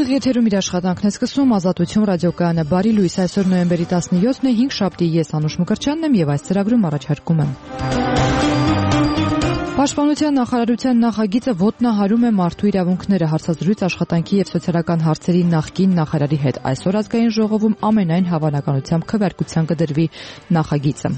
Եթերով եթերում իր աշխատանքն է սկսում Ազատություն ռադիոկայանը։ Բարի լույս, այսօր նոյեմբերի 17-ն է, 5 շաբթի, ես Անուշ Մկրտչյանն եմ եւ այս ծրագրում առաջարկում եմ։ Պաշտպանության նախարարության նախագիծը ոտնահարում է մարդու իրավունքները, հարցազրույց աշխատանքի եւ սոցիալական հարցերի նախկին նախարարի հետ։ Այսօր ազգային ժողովում ամենայն հավանականությամբ քվեարկության կդրվի նախագիծը։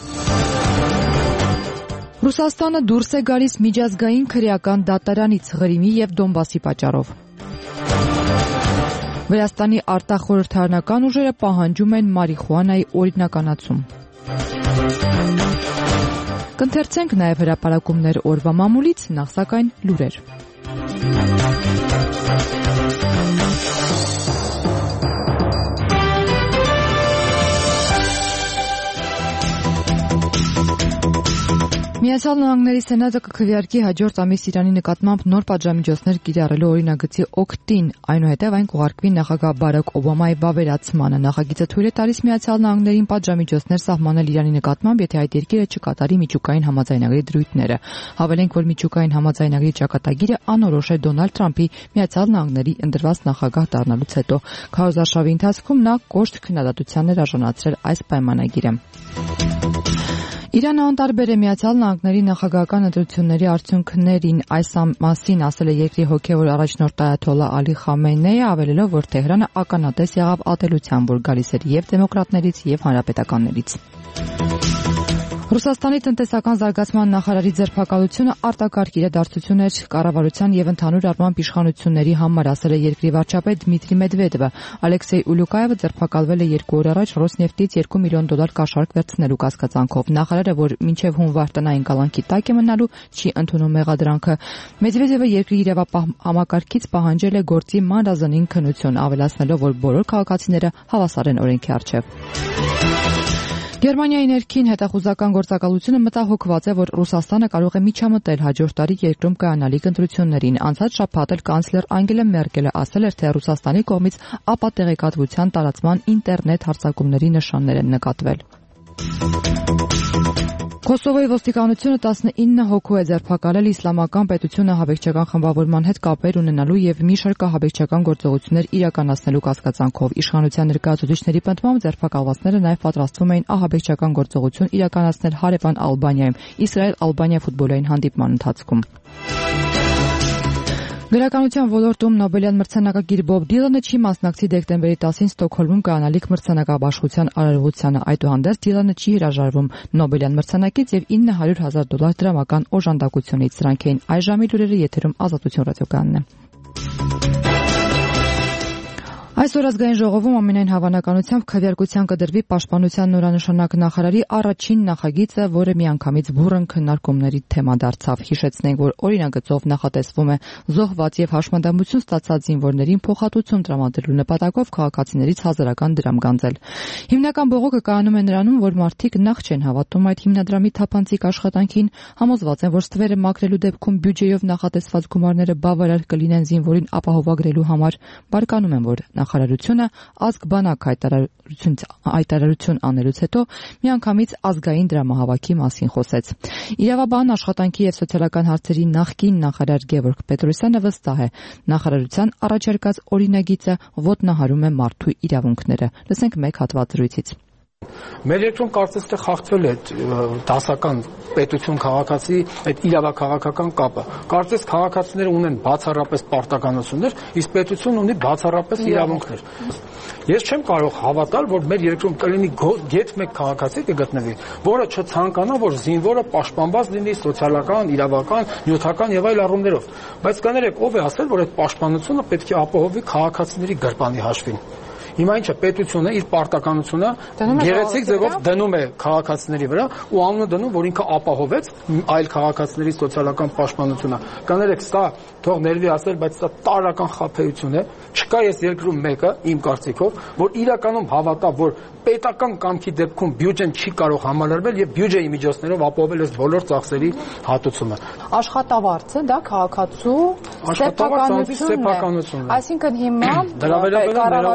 Ռուսաստանը դուրս է գալիս միջազգային քրեական դատարանից Ղրիմի եւ Դոնբասի պատճառով։ Վրաստանի արտախորհրդարանական ուժերը պահանջում են մարիխուանայի օրինականացում։ Կընթերցենք նաև հրապարակումներ օրվա մամուլից, նախ սակայն լուրեր։ Միացյալ Նահանգների Սենատը կքվեարկի հաջորդ ամիս Իրանի նկատմամբ նոր պատժամիջոցներ կիրառելու օրինագծի օգտին, այնուհետև այն կուղարկվի նախագահ Բարաք Օբամայի վավերացմանը։ Նախագիծը թույլ է տալիս Միացյալ Նահանգներին պատժամիջոցներ սահմանել Իրանի նկատմամբ, եթե այդ երկիրը չկատարի միջուկային համաձայնագրի դրույթները։ Հավելենք, որ միջուկային համաձայնագրի ճակատագիրը անորոշ է Դոնալդ Թրամփի Միացյալ Նահանգների ընտրված նախագահ դառնալուց հետո։ Քարոզարշավի ընթացքում նա կոշտ քննադատության էր արժանացրել այս պայմանագիրը։ Իրանը անտարբեր է Միացյալ Նահանգների նախագահական ընտրությունների արդյունքներին, այս մասին ասել է երկրի հոգևոր առաջնորդ այաթոլլա Ալի Խամենեյը, ավելելով, որ Թեհրանը ականատես եղավ ատելության, որ գալիս էր եւ դեմոկրատներից եւ հանրապետականներից։ Ռուսաստանի տնտեսական զարգացման նախարարի ձերբակալությունը արտակարգ իրադարձություն էր կառավարության եւ ընդհանուր առմամբ իշխանությունների համար, ասել է երկրի վարչապետ Դմիտրի Մեդվեդևը։ Ալեքսեյ Ուլյուկայևը ձերբակալվել է 2 օր առաջ Ռոսնեֆտից $2 միլիոն կաշառք վերցնելու կասկածանքով։ Նախարարը, որ մինչև հունվար տնային կալանքի տակ է մնալու, չի ընդունում մեղադրանքը։ Մեդվեդևը երկրի իրավապահ համակարգից պահանջել է գործի մանրազնին քննություն, ավելացնելով, որ բոլոր քաղաքացիները հավասար են օրենքի առջև։ Գերմանիայի ներքին հետախուզական գործակալությունը մտահոգված է, որ Ռուսաստանը կարող է միջամտել հաջորդ տարի երկրում կայանալիք ընտրություններին։ Անցած շաբաթ էլ կանցլեր Անգելա Մերկելը ասել էր, թե Ռուսաստանի կողմից ապատեղեկատվության տարածման ինտերնետ հարձակումների նշաններ են նկատվել։ Կոսովոյի ոստիկանությունը 19 հոգու է ձերբակալել իսլամական պետությունը ահաբեկչական խմբավորման հետ կապեր ունենալու եւ մի շարք ահաբեկչական գործողություններ իրականացնելու կասկածանքով։ Իշխանության ներկայացուցիչների պնդմամբ ձերբակալվածները նաեւ պատրաստվում էին ահաբեկչական գործողություն իրականացնել հարևան Ալբանիայում Իսրայել-Ալբանիա ֆուտբոլային հանդիպման ընթացքում։ Գրականության ոլորտում Նոբելյան մրցանակակիր Բոբ Դիլանը չի մասնակցի դեկտեմբերի 10-ին Ստոկհոլմում կայանալիք մրցանակաբաշխության արարողությանը։ Այդուհանդերձ Դիլանը չի հրաժարվում Նոբելյան մրցանակից եւ $900,000 դրամական օժանդակությունից։ Սրանք էին այս ժամի լուրերը, եթերում Ազատություն ռադիոկայանն է։ Այսօր ազգային ժողովում ամենայն հավանականությամբ քվեարկության կդրվի պաշտպանության նորանշանակ նախարարի առաջին նախագիծը, որը միանգամից բուռն քննարկումների թեմա դարձավ։ Հիշեցնենք, որ օրինագծով նախատեսվում է զոհված եւ հաշմանդամություն ստացած զինվորներին փոխհատուցում տրամադրելու նպատակով քաղաքացիներից հազարական դրամ գանձել։ Հիմնական բողոքը կայանում է նրանում, որ մարդիկ նախ չեն հավատում այդ հիմնադրամի թափանցիկ աշխատանքին, համոզված են, որ ստվերը մաքրելու դեպքում բյուջեով նախատեսված գումարները բավարար կլինեն զինվորին ապահովագրելու համար։ Բարկանում են, որ նախարարությունը ազգ-բանակ հայտարարություն անելուց հետո միանգամից ազգային դրամահավաքի մասին խոսեց։ Իրավաբան, աշխատանքի եւ սոցիալական հարցերի նախկին նախարար Գևորգ Պետրոսյանը վստահ է, նախարարության առաջարկած օրինագիծը ոտնահարում է մարդու իրավունքները։ Լսենք մեկ հատված զրույցից։ Մեր երկրում կարծես թե խախտվել է դասական պետություն քաղաքացի այդ իրավաքաղաքական կապը։ Կարծես քաղաքացիները ունեն բացառապես պարտականություններ, իսկ պետությունն ունի բացառապես իրավունքներ։ Ես չեմ կարող հավատալ, որ մեր երկրում կլինի գեթ մեկ քաղաքացի կգտնվի, որը չցանկանա, որ զինվորը պաշտպանված լինի սոցիալական, իրավական, նյութական եւ այլ առումներով։ Բայց կներեք, ով է ասել, որ այդ պաշտպանությունը պետք է ապահովի քաղաքացիների գրպանի հաշվին։ Հիմա ինչը պետությունը իր պարտականությունը գեղեցիկ ձևով դնում է քաղաքացիների վրա ու անունը դնում, որ ինքը ապահովեց այլ քաղաքացիների սոցիալական պաշտպանությունը։ Կներեք, սա թող ներվի ասել, բայց սա տարրական խաբեություն է։ Չկա ես երկրում մեկը, իմ կարծիքով, որ իրականում հավատա, որ պետական կամքի դեպքում բյուջեն չի կարող համալրվել եւ բյուջեի միջոցներով ապահովել այս բոլոր ծախսերի հատուցումը։ Աշխատավարձը դա քաղաքացու սեփականությունն է։ Այսինքն հիմա դրա վերաբերյալ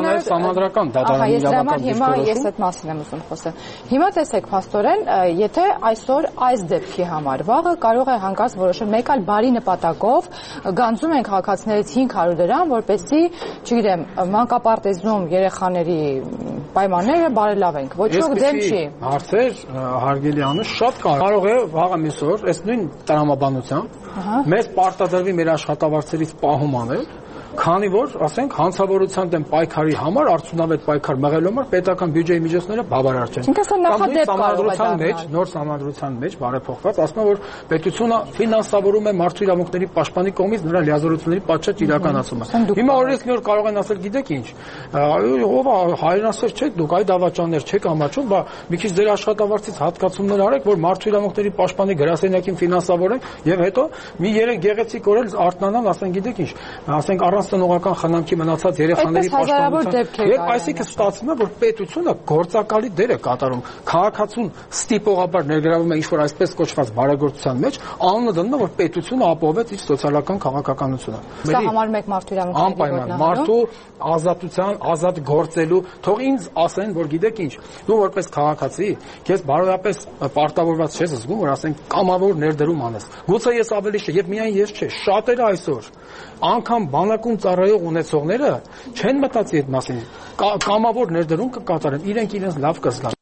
նաև համանդրական դատարանի իրավական դիրքորոշում։ Ես այդ մասին եմ ուզում խոսել։ Հիմա տեսեք, փաստորեն, եթե այսօր այս դեպքի համար վաղը կարող է հանկարծ որոշել մեկ այլ բարի նպատակով գանձում են քաղաքացիներից 500 դրամ, որպեսզի, չգիտեմ, մանկապարտեզում երեխաների պայմանները բարելավենք։ Ոչ ոք դեմ չի։ Հարցեր հարգելի Անուշ շատ կարող է վաղը մյուս օր այս նույն տրամաբանությամբ մեզ պարտադրվի մեր աշխատավարձերից պահում անել, քանի որ, ասենք, հանցավորության դեմ պայքարի համար արդյունավետ պայքար մղելու համար պետական բյուջեի միջոցները բավարար չեն։ Նոր համանդրության մեջ բարեփոխված ասում է, որ պետությունը ֆինանսավորում է մարդու իրավունքների պաշտպանի կողմից նրա լիազորությունների պատշաճ իրականացումը։ Հիմա օրինակ նոր կարող են ասել, գիտեք ինչ, ով հայրենասեր չեք, դուք այդ ավաճաններ չեք ամաչում, բա մի քիչ ձեր աշխատավարձից հատկացումներ արեք, որ մարդու իրավունքների պաշտպանի գրասենյակին ֆինանսավորենք եւ հետո մի 3 գեղեցիկ օր էլ արթնանան, ասեն, գիտեք ինչ, ասենք տնողական խնամքի մնացած երեխաների պաշտպանության։ Երբ այսինքն ստացվում է, որ պետությունը գործակալի դեր է կատարում, քաղաքացուն ստիպողաբար ներգրավում է ինչ-որ այսպես կոչված բարեգործության մեջ, անունը դնում է, որ պետությունը ապահովեց իր սոցիալական քաղաքականությունը։ Սա համար մեկ մարդու իրավունքների անպայման մարդու ազատության, ազատ գործելու, թող ինձ ասեն, որ գիտեք ինչ, դու որպես քաղաքացի, քեզ բարոյապես պարտավորված չես զգում, որ ասենք կամավոր ներդրում անես։ Գուցե ես ավելի չէ, եւ միայն ես չէ, շատերը այսօր անգամ բանակում ծառայող ունեցողները չեն մտածի այդ մասին, կամավոր ներդրում կկատարեն, իրենց լավ կզգան։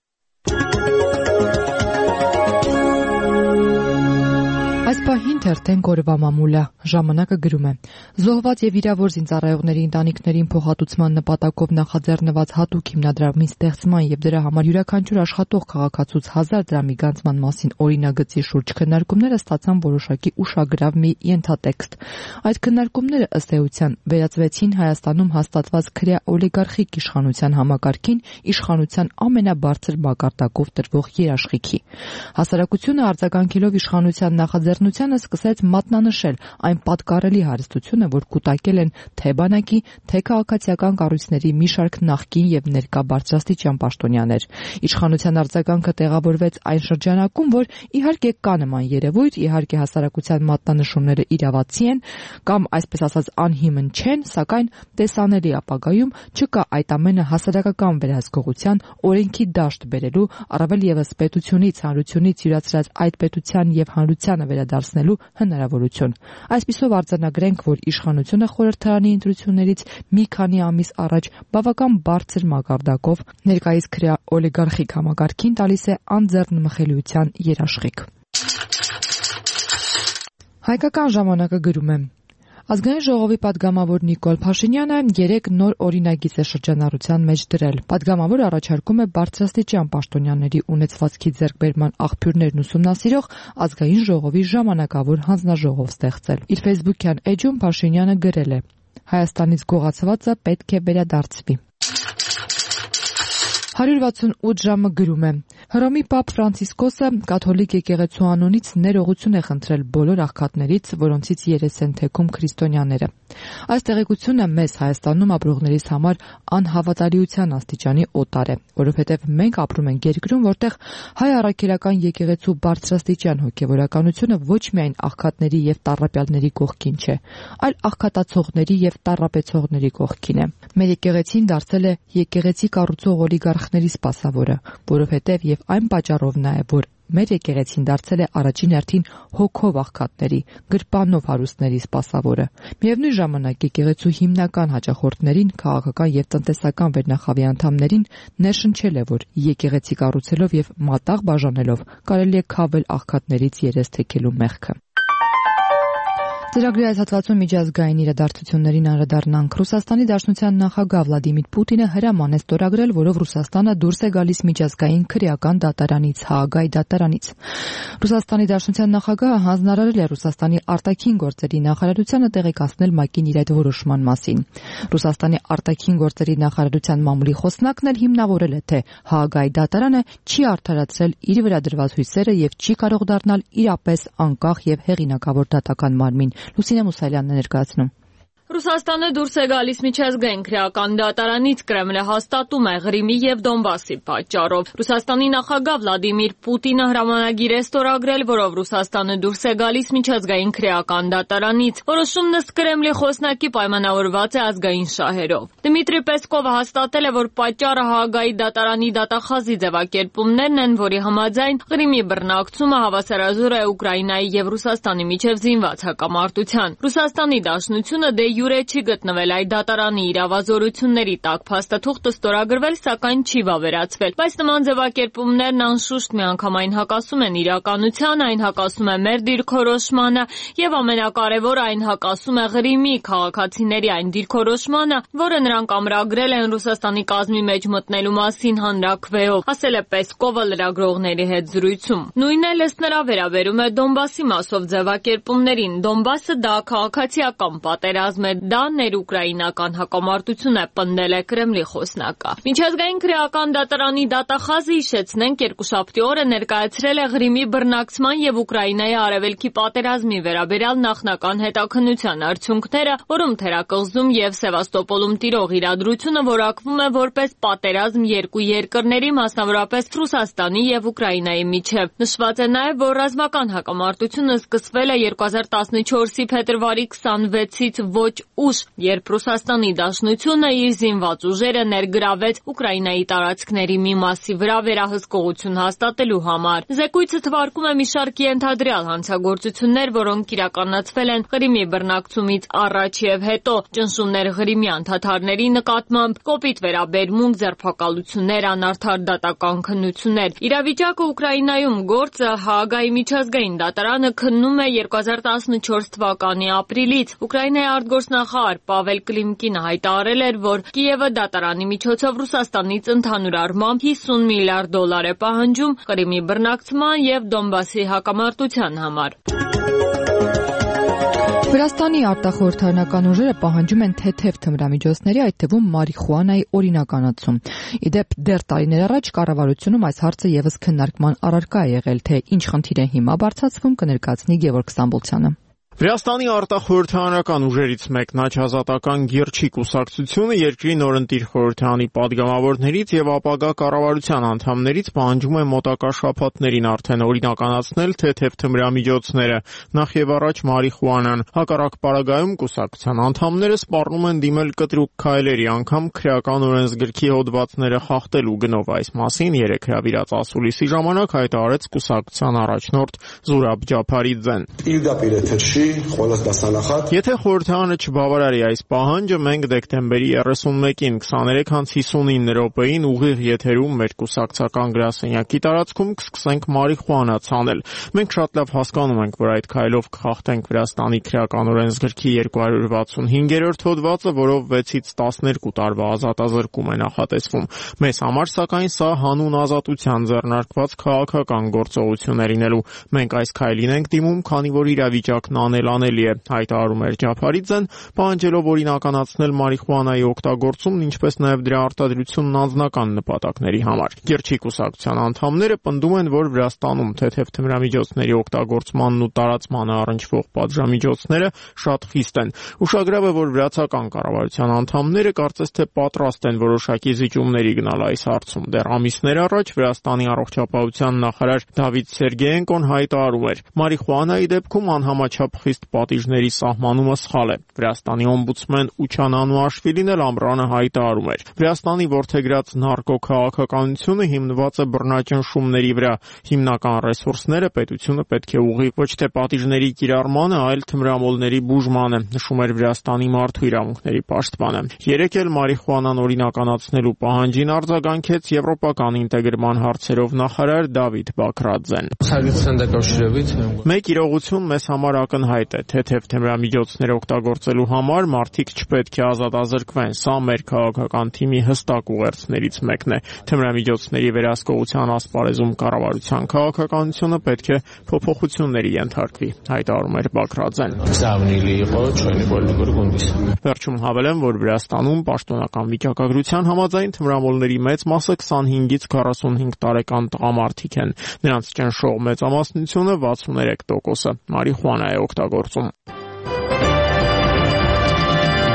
Այս պահին թերթեն Գորվա մամուլը ժամանակը գրում է. զոհված եւ վիրավոր զինծառայողների ընտանիքներին փոխհատուցման նպատակով նախաձեռնված հատուկ հիմնադրամի ստեղծման եւ դրա համար յուրաքանչյուր աշխատող քաղաքացուց 1000 դրամի գանձման մասին օրինագծի շուրջ քննարկումները ստացան որոշակի ուշագրավ մի ենթատեքստ։ Այդ քննարկումները ըստ էության վերածվեցին Հայաստանում հաստատված քրեա օլիգարխիկ իշխանության համակարգին իշխանության ամենաբարձր մակարդակով տրվող երաշխիքի։ Հասարակությունը արձագանքելով իշխանության նախաձեռնությանը սկսեց մատնանշել այն պատկառելի հարստությունը, որ կուտակել են թե բանակի, թե քաղաքացիական կառույցների մի շարք նախկին եւ ներկա բարձրաստիճան պաշտոնյաներ։ Իշխանության արձագանքը տեղավորվեց այն շրջանակում, որ իհարկե կա նման երևույթ, իհարկե հասարակության մատնանշումները իրավացի են կամ այսպես ասած անհիմն չեն, սակայն տեսանելի ապագայում չկա այդ ամենը հասարակական վերահսկողության օրենքի դաշտ բերելու, առավել եւս պետությունից, հանրությունից յուրացրած այդ պետության եւ հանրությանը վերադարձնելու հնարավորություն։ Այսպիսով արձանագրենք, որ իշխանությունը խորհրդարանի ընտրություններից մի քանի ամիս առաջ բավական բարձր մակարդակով ներկայիս քրեա օլիգարխիկ համակարգին տալիս է անձեռնմխելիության երաշխիք։ Հայկական ժամանակը գրում է. Ազգային ժողովի падգամավոր Նիկոլ Փաշինյանը 3 նոր օրինագիծ է շրջանառության մեջ դրել։ Падգամավորը առաջարկում է բարձրաստիճան պաշտոնյաների ունեցվածքի ձեռքբերման աղբյուրներն ուսումնասիրող ազգային ժողովի ժամանակավոր հանձնաժողով ստեղծել։ Իր Facebook-յան էջում Փաշինյանը գրել է. Հայաստանից գողացվածը պետք է վերադարձվի։ 168 ժամը գրում է. Հռոմի Պապ Ֆրանցիսկոսը կաթոլիկ եկեղեցու անունից ներողություն է խնդրել բոլոր աղքատներից, որոնցից երես են թեքում քրիստոնյաները։ Այս տեղեկությունը մեզ Հայաստանում ապրողներիս համար անհավատալիության աստիճանի օտար է, որովհետև մենք ապրում ենք երկրում, որտեղ հայ առաքելական եկեղեցու բարձրաստիճան հոգևորականությունը ոչ միայն աղքատների եւ տառապյալների կողքին չէ, այլ աղքատացողների եւ տառապեցողների կողքին է։ Մեր եկեղեցին դարձել է եկեղեցի կառուցող օլիգարխների սպասավորը, որովհետև եւ այն պատճառով նաեւ, որ մեր եկեղեցին դարձել է առաջին հերթին հոգով աղքատների, գրպանով հարուստների սպասավորը։ Միևնույն ժամանակ եկեղեցու հիմնական հաճախորդներին, քաղաքական եւ տնտեսական վերնախավի անդամներին ներշնչել է, որ եկեղեցի կառուցելով եւ մատաղ բաժանելով կարելի է քավել աղքատներից երես թեքելու մեղքը։ Ծրագրի այս հատվածում միջազգային իրադարձություններին անդրադառնանք։ Ռուսաստանի Դաշնության նախագահ Վլադիմիր Պուտինը հրաման է ստորագրել, որով Ռուսաստանը դուրս է գալիս միջազգային քրեական դատարանից, Հաագայի դատարանից։ Ռուսաստանի Դաշնության նախագահը հանձնարարել է Ռուսաստանի արտաքին գործերի նախարարությանը տեղեկացնել ՄԱԿ-ին իր այդ որոշման մասին։ Ռուսաստանի արտաքին գործերի նախարարության մամուլի խոսնակն էլ հիմնավորել է, թե Հաագայի դատարանը չի արդարացրել իր վրա դրված հույսերը եւ չի կարող դառնալ իրապես անկախ եւ հեղինակավոր դատական մարմին։ Լուսինե Մուսալյանն է ներկայացնում։ Ռուսաստանը դուրս է գալիս միջազգային քրեական դատարանից, Կրեմլը հաստատում է Ղրիմի եւ Դոնբասի պատճառով։ Ռուսաստանի նախագահ Վլադիմիր Պուտինը հրամանագիր է ստորագրել, որով Ռուսաստանը դուրս է գալիս միջազգային քրեական դատարանից։ Որոշումն ըստ Կրեմլի խոսնակի պայմանավորված է ազգային շահերով։ Դմիտրի Պեսկովը հաստատել է, որ պատճառը Հաագայի դատարանի դատախազի ձևակերպումներն են, որի համաձայն Ղրիմի բռնակցումը հավասարազոր է Ուկրաինայի եւ Ռուսաստանի միջև զինված հակամարտության։ Ռուսաստանի Դաշնությունը դե յուրե չի գտնվել այդ դատարանի իրավազորությունների տակ, փաստաթուղթը ստորագրվել, սակայն չի վավերացվել։ Բայց նման ձևակերպումներն անշուշտ միանգամայն հակասում են իրականությանը, այն հակասում է մեր դիրքորոշմանը եւ ամենակարևորը այն հակասում է Ղրիմի քաղաքացիների այն դիրքորոշմանը, որը նրանք ամրագրել են Ռուսաստանի կազմի մեջ մտնելու մասին հանրաքվեով, ասել է Պեսկովը լրագրողների հետ զրույցում։ Նույնն էլ ըստ նրա վերաբերում է Դոնբասի մասով ձևակերպումներին։ Դոնբասը դա քաղաքացիական պատերազմ է, դա ներուկրաինական հակամարտություն է, պնդել է Կրեմլի խոսնակը։ Միջազգային քրեական դատարանի դատախազը, հիշեցնենք, երկուշաբթի օրը ներկայացրել է Ղրիմի բռնակցման եւ Ուկրաինայի արևելքի պատերազմի վերաբերյալ նախնական հետաքննության արդյունքները, որում Թերակղզում եւ Սևաստոպոլում տիրող իրադրությունը որակվում է որպես պատերազմ երկու երկրների, մասնավորապես Ռուսաստանի եւ Ուկրաինայի միջև։ Նշված է նաեւ, որ ռազմական հակամարտությունը սկսվել է 2014-ի փետրվարի 26-ից ոչ ուշ, երբ Ռուսաստանի Դաշնությունը իր զինված ուժերը ներգրավեց Ուկրաինայի տարածքների մի մասի վրա վերահսկողություն հաստատելու համար։ Զեկույցը թվարկում է մի շարք ենթադրյալ հանցագործություններ, որոնք իրականացվել են Ղրիմի բռնակցումից առաջ եւ հետո, ճնշումներ ղրիմյան թաթարների նկատմամբ, կոպիտ վերաբերմունք, ձերբակալություններ, անարդար դատական քննություններ։ Իրավիճակը Ուկրաինայում գործը Հաագայի միջազգային դատարանը քննում է 2014 թվականի ապրիլից։ Ուկրաինայի արտգործնախարար Պավել Կլիմկինը հայտարարել էր, որ Կիևը դատարանի միջոցով Ռուսաստանից ընդհանուր առմամբ $50 միլիարդ է պահանջում Ղրիմի բռնակցման եւ Դոնբասի հակամարտության համար։ Վրաստանի արտախորհրդարանական ուժերը պահանջում են թեթև թմրամիջոցների, այդ թվում մարիխուանայի օրինականացում։ Իդեպ դեռ տարիներ առաջ կառավարությունում այս հարցը եւս քննարկման առարկա է եղել, թե ինչ խնդիր է հիմա բարձրացվում, կներկայացնի Գևորգ Ստամբոլցյանը։ Վրաստանի արտախորհրդարանական ուժերից մեկն Աչազատական Գերչի կուսակցությունը երկրի նորընտիր խորհրդարանի падգամավորներից եւ ապագա կառավարության անդամներից պահանջում է մոտակա շաբաթներին արդեն օրինականացնել թեթև թմրամիջոցները, նախ եւ առաջ մարիխուանան։ Հակառակ պարագայում կուսակցության անդամները սպառնում են դիմել կտրուկ քայլերի, անգամ քրեական օրենսգրքի հոդվածները խախտելու գնով։ Այս մասին երեկ հրավիրած ասուլիսի ժամանակ հայտարարեց կուսակցության առաջնորդ Զուրաբ Ջափարիձեն։ Եթե խորհրդարանը չբավարարի այս պահանջը, մենք դեկտեմբերի 31-ին 23:59 րոպեին ուղիղ եթերում մեր կուսակցական գրասենյակի տարածքում կսկսենք մարիխուանա ցանել։ Մենք շատ լավ հասկանում ենք, որ այդ քայլով կխախտենք Վրաստանի քրեական օրենսգրքի 265-րդ հոդվածը, որով 6-ից 12 տարվա ազատազրկում է նախատեսվում։ Մեզ համար, սակայն, սա հանուն ազատության ձեռնարկված քաղաքական գործողություն է լինելու։ Մենք այս քայլին ենք դիմում, քանի որ իրավիճակն անելանելի է, հայտարարում էր Ջափարիձեն, պահանջելով օրինականացնել մարիխուանայի օգտագործումն, ինչպես նաև դրա արտադրությունն անձնական նպատակների համար։ Գերչի կուսակցության անդամները պնդում են, որ Վրաստանում թեթև թմրամիջոցների օգտագործմանն ու տարածմանը առնչվող պատժամիջոցները շատ խիստ են։ Ուշագրավ է, որ վրացական կառավարության անդամները կարծես թե պատրաստ են որոշակի զիջումների գնալ այս հարցում։ Դեռ ամիսներ առաջ Վրաստանի առողջապահության նախարար Դավիթ Սերգեենկոն հայտարարում էր. մարիխուանայի դեպքում անհամաչափ խիստ պատիժների սահմանումը սխալ է։ Վրաստանի օմբուդսմեն Ուչան Անուաշվիլին էլ ամռանը հայտարարում էր. Վրաստանի որդեգրած նարկոքաղաքականությունը հիմնված է բռնաճնշումների վրա։ Հիմնական ռեսուրսները պետությունը պետք է ուղղի ոչ թե պատիժների կիրառմանը, այլ թմրամոլների բուժմանը, նշում էր Վրաստանի մարդու իրավունքների պաշտպանը։ Երեկ էլ մարիխուանան օրինականացնելու պահանջին արձագանքեց եվրոպական ինտեգրման հարցերով նախարար Դավիթ Բաքրաձեն։ Մեկ իրողություն մեզ համար ակնհայտ է, թեթև թմրամիջոցներ օգտագործելու համար մարդիկ չպետք է ազատազրկվեն։ Սա մեր քաղաքական թիմի հստակ ուղերձներից մեկն է։ Թմրամիջոցների վերահսկողության ասպարեզում կառավարության քաղաքականությունը պետք է փոփոխությունների ենթարկվի, հայտարարում էր Բաքրաձեն։ Վերջում հավելեմ, որ Վրաստանում պաշտոնական վիճակագրության համաձայն թմրամոլների մեծ մասը 25-ից 45 տարեկան տղամարդիկ են։ Նրանց ճնշող մեծամասնությունը 63% մարիխուանա է օգտագործում։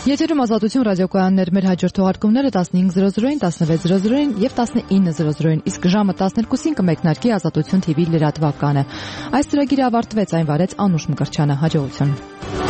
Եթերում Ազատություն ռադիոկայաններ, մեր հաջորդ թողարկումները 15:00-ին, 16:00-ին եւ 19:00-ին, իսկ ժամը 12-ին կմեկնարկի Ազատություն TV լրատվականը։ Այս ծրագիրը ավարտվեց, այն վարեց Անուշ Մկրտչյանը, հաջողություն։